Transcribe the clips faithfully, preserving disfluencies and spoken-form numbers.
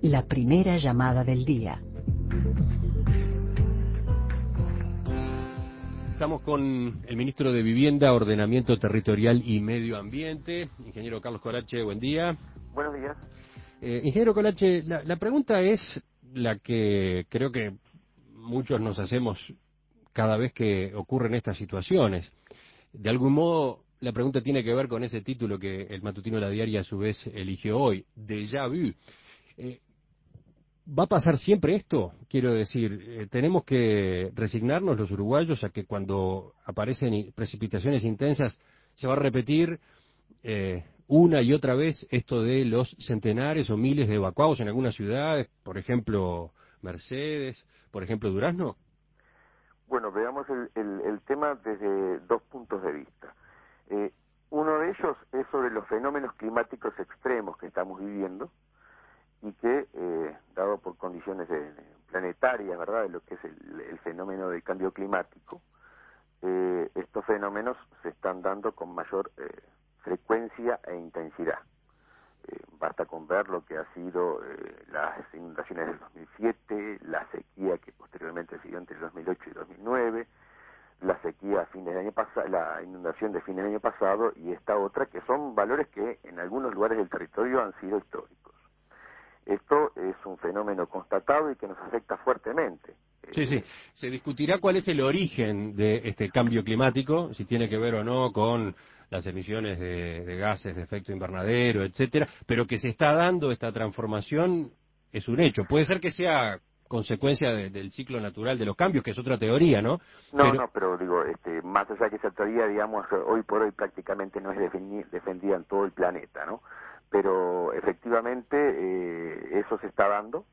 La primera llamada del día. Estamos con el ministro de Vivienda, Ordenamiento Territorial y Medio Ambiente, ingeniero Carlos Collache. Buen día. Buenos días. Eh, ingeniero Collache, la, la pregunta es la que creo que muchos nos hacemos cada vez que ocurren estas situaciones. De algún modo, la pregunta tiene que ver con ese título que el matutino La Diaria a su vez eligió hoy, déjà vu. Eh, ¿Va a pasar siempre esto? Quiero decir, eh, tenemos que resignarnos los uruguayos a que cuando aparecen precipitaciones intensas se va a repetir eh, una y otra vez esto de los centenares o miles de evacuados en algunas ciudades, por ejemplo Mercedes, por ejemplo Durazno. Bueno, veamos el, el, el tema desde dos puntos de vista. Eh, uno de ellos es sobre los fenómenos climáticos extremos que estamos viviendo y que, eh, dado por condiciones de, de planetarias, ¿verdad?, de lo que es el, el fenómeno del cambio climático, eh, estos fenómenos se están dando con mayor eh, frecuencia e intensidad. Eh, basta con ver lo que ha sido eh, las inundaciones del dos mil siete, la sequía que posteriormente siguió entre el dos mil ocho y dos mil nueve, la sequía a fines del año pasado, la inundación de fin del año pasado y esta otra, que son valores que en algunos lugares del territorio han sido históricos. Esto es un fenómeno constatado y que nos afecta fuertemente. Sí, sí. Se discutirá cuál es el origen de este cambio climático, si tiene que ver o no con las emisiones de, de gases de efecto invernadero, etcétera, pero que se está dando esta transformación es un hecho. Puede ser que sea consecuencia de, del ciclo natural de los cambios, que es otra teoría, ¿no? No, pero... no, pero digo, este, más allá que esa teoría, digamos, hoy por hoy prácticamente no es defendida en todo el planeta, ¿no? Pero efectivamente eh, eso se está dando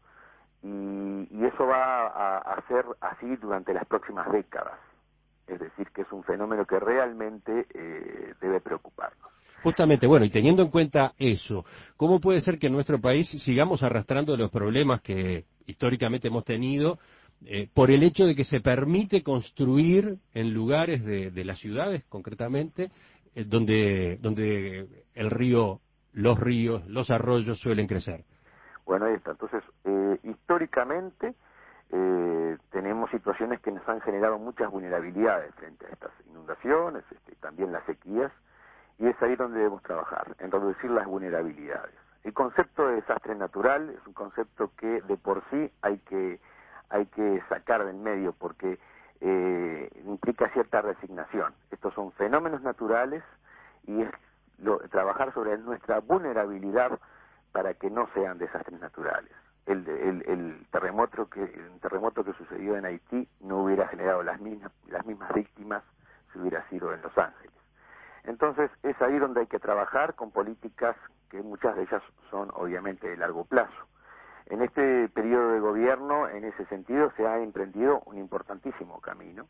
y, y eso va a, a ser así durante las próximas décadas. Es decir, que es un fenómeno que realmente eh, debe preocuparnos. Justamente, bueno, y teniendo en cuenta eso, ¿cómo puede ser que en nuestro país sigamos arrastrando los problemas que históricamente hemos tenido eh, por el hecho de que se permite construir en lugares de, de las ciudades, concretamente, eh, donde, donde el río, los ríos, los arroyos suelen crecer? Bueno, ahí está. Entonces, eh, históricamente eh, tenemos situaciones que nos han generado muchas vulnerabilidades frente a estas inundaciones, este, también las sequías, y es ahí donde debemos trabajar, en reducir las vulnerabilidades. El concepto de desastre natural es un concepto que de por sí hay que, hay que sacar del medio porque eh, implica cierta resignación. Estos son fenómenos naturales y es lo, trabajar sobre nuestra vulnerabilidad para que no sean desastres naturales. El, el, el terremoto que el terremoto que sucedió en Haití no hubiera generado las mismas, las mismas víctimas si hubiera sido en Los Ángeles. Entonces es ahí donde hay que trabajar con políticas que muchas de ellas son obviamente de largo plazo. En este periodo de gobierno, en ese sentido, se ha emprendido un importantísimo camino,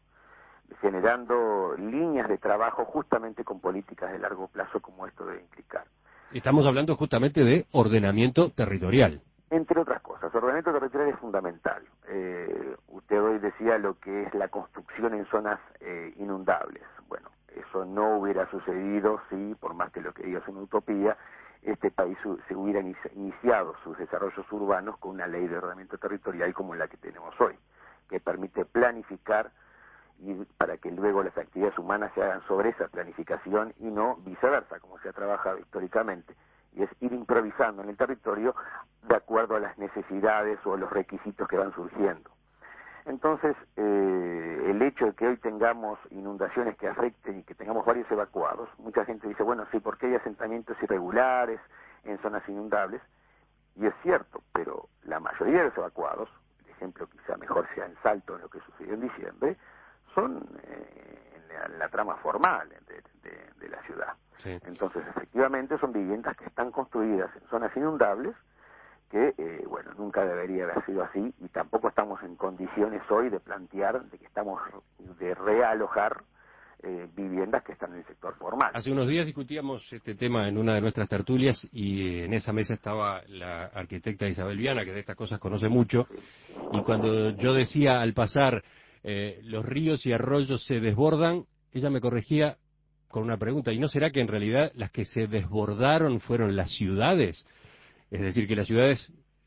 generando líneas de trabajo justamente con políticas de largo plazo como esto debe implicar. Estamos hablando justamente de ordenamiento territorial. Entre otras cosas, ordenamiento territorial es fundamental. Eh, usted hoy decía lo que es la construcción en zonas eh, inundables. Bueno, eso no hubiera sucedido si, por más que lo que diga es una utopía, este país se hubiera iniciado sus desarrollos urbanos con una ley de ordenamiento territorial como la que tenemos hoy, que permite planificar y para que luego las actividades humanas se hagan sobre esa planificación y no viceversa, como se ha trabajado históricamente, y es ir improvisando en el territorio de acuerdo a las necesidades o a los requisitos que van surgiendo. Entonces, eh, el hecho de que hoy tengamos inundaciones que afecten y que tengamos varios evacuados, mucha gente dice, bueno, sí, porque hay asentamientos irregulares en zonas inundables, y es cierto, pero la mayoría de los evacuados, el ejemplo quizá mejor sea en Salto, en lo que sucedió en diciembre, son eh, en, la, en la trama formal de, de, de la ciudad. Sí. Entonces, efectivamente, son viviendas que están construidas en zonas inundables, que, eh, bueno, nunca debería haber sido así, y tampoco estamos en condiciones hoy de plantear de que estamos de realojar eh, viviendas que están en el sector formal. Hace unos días discutíamos este tema en una de nuestras tertulias y en esa mesa estaba la arquitecta Isabel Viana, que de estas cosas conoce mucho, y cuando yo decía al pasar eh, los ríos y arroyos se desbordan, ella me corregía con una pregunta, ¿y no será que en realidad las que se desbordaron fueron las ciudades? Es decir, que las ciudades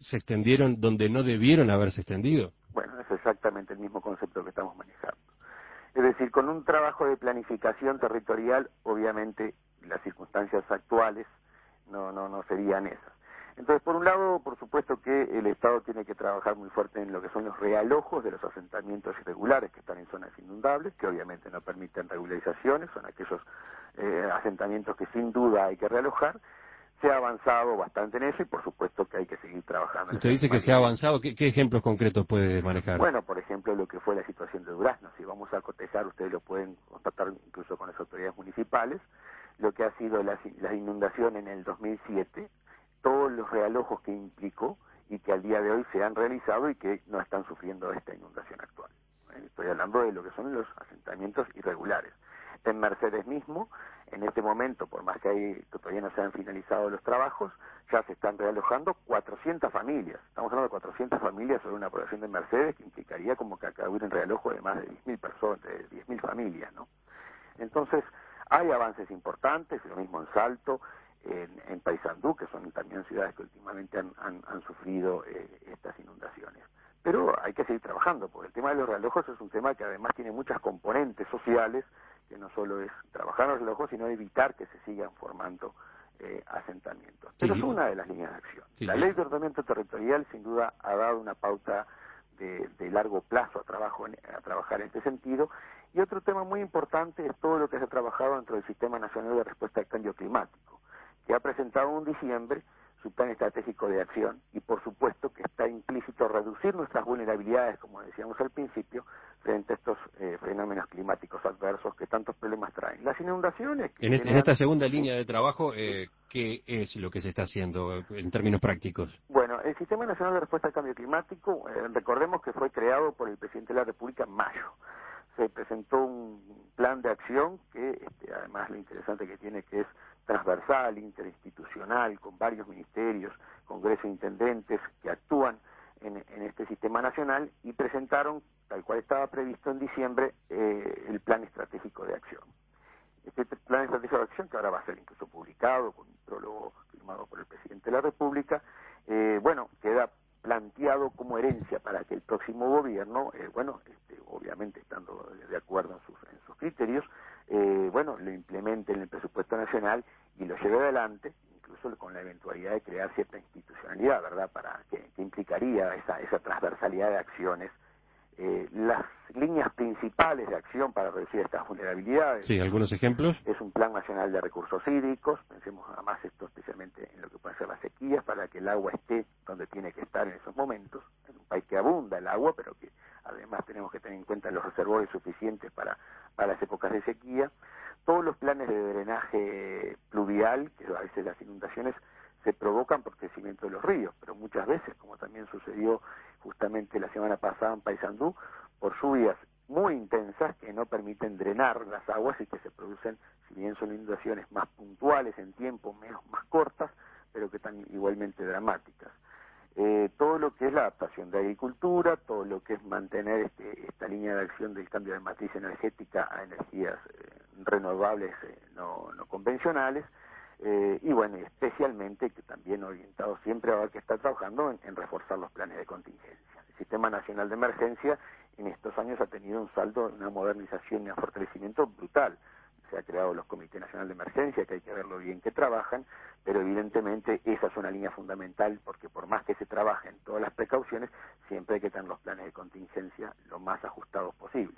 se extendieron donde no debieron haberse extendido? Bueno, es exactamente el mismo concepto que estamos manejando. Es decir, con un trabajo de planificación territorial, obviamente las circunstancias actuales no, no, no serían esas. Entonces, por un lado, por supuesto que el Estado tiene que trabajar muy fuerte en lo que son los realojos de los asentamientos irregulares que están en zonas inundables, que obviamente no permiten regularizaciones, son aquellos eh, asentamientos que sin duda hay que realojar. Se ha avanzado bastante en eso y por supuesto que hay que seguir trabajando. Usted dice que se ha avanzado, ¿qué, qué ejemplos concretos puede manejar? Bueno, por ejemplo, lo que fue la situación de Durazno. Si vamos a cotejar, ustedes lo pueden constatar incluso con las autoridades municipales, lo que ha sido la, la inundación en el dos mil siete, todos los realojos que implicó y que al día de hoy se han realizado y que no están sufriendo esta inundación actual. Estoy hablando de lo que son los asentamientos irregulares. En Mercedes mismo, en este momento, por más que, hay, que todavía no se han finalizado los trabajos, ya se están realojando cuatrocientas familias. Estamos hablando de cuatrocientas familias sobre una población de Mercedes que implicaría como que acá hubiera un realojo de más de diez mil personas, de diez mil familias, ¿no? Entonces, hay avances importantes, lo mismo en Salto, en, en Paysandú, que son también ciudades que últimamente han, han, han sufrido eh, estas inundaciones. Pero hay que seguir trabajando, porque el tema de los realojos es un tema que además tiene muchas componentes sociales, que no solo es trabajar en los relojos, sino evitar que se sigan formando eh, asentamientos. Pero sí, es una de las líneas de acción. Sí, la ley de ordenamiento territorial sin duda ha dado una pauta de, de largo plazo a, trabajo en, a trabajar en este sentido. Y otro tema muy importante es todo lo que se ha trabajado dentro del Sistema Nacional de Respuesta al Cambio Climático, que ha presentado en diciembre su plan estratégico de acción y por supuesto que está implícito reducir nuestras vulnerabilidades, como decíamos al principio, frente a estos eh, fenómenos climáticos adversos que tantos problemas traen. Las inundaciones... Que en, generan... en esta segunda línea de trabajo, eh, ¿qué es lo que se está haciendo en términos prácticos? Bueno, el Sistema Nacional de Respuesta al Cambio Climático, eh, recordemos que fue creado por el presidente de la República en mayo. Se presentó un plan de acción que, este, además lo interesante que tiene que es transversal, interinstitucional, con varios ministerios, congresos de intendentes que actúan en, en este sistema nacional y presentaron, tal cual estaba previsto en diciembre, eh, el plan estratégico de acción. Este plan estratégico de acción, que ahora va a ser incluso publicado, con un prólogo firmado por el presidente de la República, eh, bueno, queda planteado como herencia para que el próximo gobierno, eh, bueno, este, obviamente estando de acuerdo en sus, en sus criterios, eh, bueno, lo implemente en el presupuesto nacional y lo lleve adelante, incluso con la eventualidad de crear cierta institucionalidad, ¿verdad?, para que, que implicaría esa, esa transversalidad de acciones. Eh, las líneas principales de acción para reducir estas vulnerabilidades. Sí, algunos ejemplos. Es un plan nacional de recursos hídricos, pensemos además esto especialmente en lo que pueden ser las sequías, para que el agua esté donde tiene que estar en esos momentos. Es un país que abunda el agua, pero que además tenemos que tener en cuenta los reservorios suficientes para, para las épocas de sequía. Todos los planes de drenaje pluvial, que a veces las inundaciones se provocan por crecimiento de los ríos, pero muchas veces, como también sucedió justamente la semana pasada en Paysandú, por lluvias muy intensas que no permiten drenar las aguas y que se producen, si bien son inundaciones más puntuales en tiempo, menos más cortas, pero que están igualmente dramáticas. Eh, todo lo que es la adaptación de agricultura, todo lo que es mantener este, esta línea de acción del cambio de matriz energética a energías eh, renovables eh, no, no convencionales, Eh, y bueno, especialmente que también orientado siempre a ver que está trabajando en, en reforzar los planes de contingencia. El Sistema Nacional de Emergencia en estos años ha tenido un salto, una modernización y un fortalecimiento brutal. Se ha creado los Comités Nacionales de Emergencia, que hay que ver lo bien que trabajan, pero evidentemente esa es una línea fundamental, porque por más que se trabajen todas las precauciones, siempre hay que tener los planes de contingencia lo más ajustados posibles.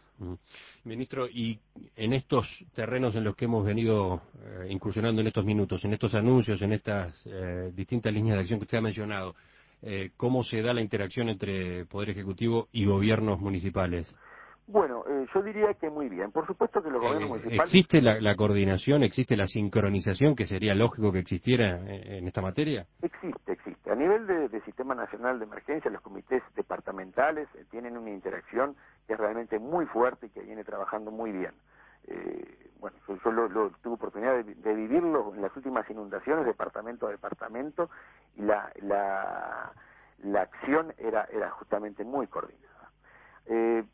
Ministro, y en estos terrenos en los que hemos venido eh, incursionando en estos minutos, en estos anuncios, en estas eh, distintas líneas de acción que usted ha mencionado, eh, ¿cómo se da la interacción entre Poder Ejecutivo y gobiernos municipales? Bueno, eh, yo diría que muy bien. Por supuesto que los gobiernos Eh, municipales... ¿Existe la, la coordinación, existe la sincronización que sería lógico que existiera en, en esta materia? Existe, existe. A nivel de, de Sistema Nacional de Emergencia, los comités departamentales eh, tienen una interacción que es realmente muy fuerte y que viene trabajando muy bien. Eh, bueno, yo, yo lo, lo, tuve oportunidad de, de vivirlo en las últimas inundaciones, departamento a departamento, y la, la, la acción era, era justamente muy coordinada. Eh,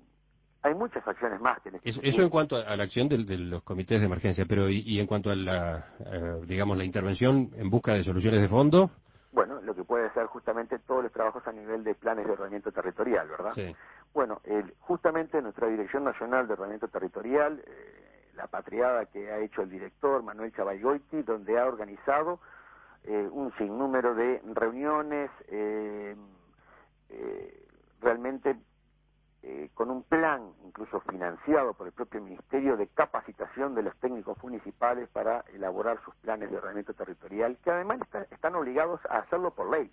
Hay muchas acciones más que... Eso, eso en cuanto a la acción de, de los comités de emergencia, pero y, y en cuanto a la, eh, digamos, la intervención en busca de soluciones de fondo. Bueno, lo que puede ser justamente todos los trabajos a nivel de planes de ordenamiento territorial, ¿verdad? Sí. Bueno, el, justamente nuestra Dirección Nacional de Ordenamiento Territorial, eh, la patriada que ha hecho el director Manuel Chavalgoiti, donde ha organizado eh, un sinnúmero de reuniones, eh, eh, realmente eh, con un plan, incluso financiado por el propio Ministerio, de capacitación de los técnicos municipales para elaborar sus planes de ordenamiento territorial, que además está, están obligados a hacerlo por ley.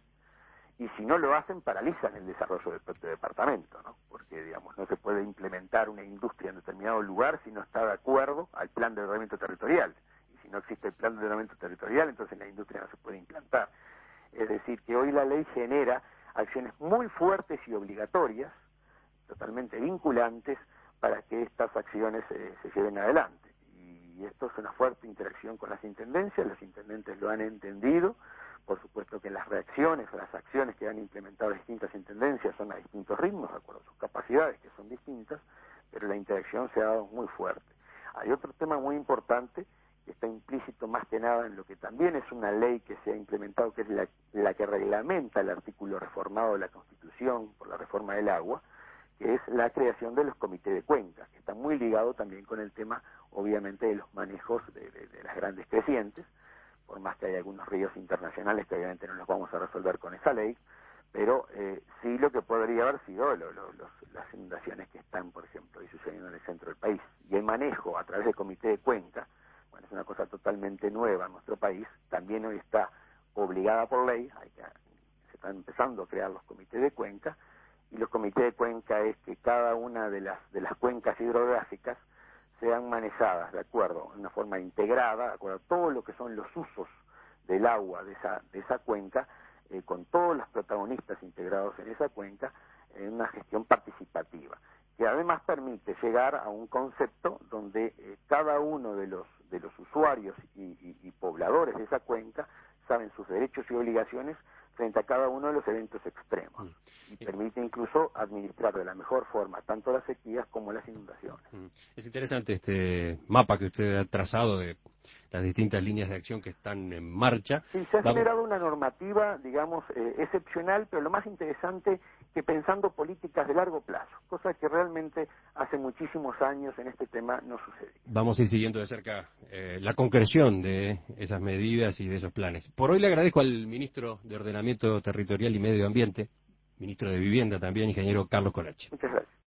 Y si no lo hacen, paralizan el desarrollo del propio departamento, ¿no? Porque, digamos, no se puede implementar una industria en determinado lugar si no está de acuerdo al plan de ordenamiento territorial. Y si no existe el plan de ordenamiento territorial, entonces la industria no se puede implantar. Es decir, que hoy la ley genera acciones muy fuertes y obligatorias, totalmente vinculantes, para que estas acciones eh, se lleven adelante. Y esto es una fuerte interacción con las intendencias, los intendentes lo han entendido. Por supuesto que las reacciones o las acciones que han implementado distintas intendencias son a distintos ritmos, de acuerdo a sus capacidades, que son distintas, pero la interacción se ha dado muy fuerte. Hay otro tema muy importante que está implícito más que nada en lo que también es una ley que se ha implementado, que es la, la que reglamenta el artículo reformado de la Constitución por la reforma del agua, que es la creación de los comités de cuencas, que está muy ligado también con el tema, obviamente, de los manejos de, de, de las grandes crecientes, por más que hay algunos ríos internacionales que obviamente no los vamos a resolver con esa ley, pero eh, sí lo que podría haber sido lo, lo, los, las inundaciones que están, por ejemplo, y sucediendo en el centro del país. Y el manejo a través del comité de cuenca, bueno, es una cosa totalmente nueva en nuestro país, también hoy está obligada por ley, hay que, se están empezando a crear los comités de cuenca, y los comités de cuenca es que cada una de las, de las cuencas hidrográficas sean manejadas de acuerdo, de una forma integrada, de acuerdo a todo lo que son los usos del agua de esa, de esa cuenca, eh, con todos los protagonistas integrados en esa cuenca, en una gestión participativa, que además permite llegar a un concepto donde eh, cada uno de los, de los usuarios y, y, y pobladores de esa cuenca saben sus derechos y obligaciones frente a cada uno de los eventos extremos, y permite incluso administrar de la mejor forma tanto las sequías como las inundaciones. Es interesante este mapa que usted ha trazado de las distintas líneas de acción que están en marcha. Sí, se ha Vamos... generado una normativa, digamos, eh, excepcional, pero lo más interesante que pensando políticas de largo plazo, cosa que realmente hace muchísimos años en este tema no sucedía. Vamos a ir siguiendo de cerca eh, la concreción de esas medidas y de esos planes. Por hoy le agradezco al ministro de Ordenamiento Territorial y Medio Ambiente, ministro de Vivienda también, ingeniero Carlos Colache. Muchas gracias.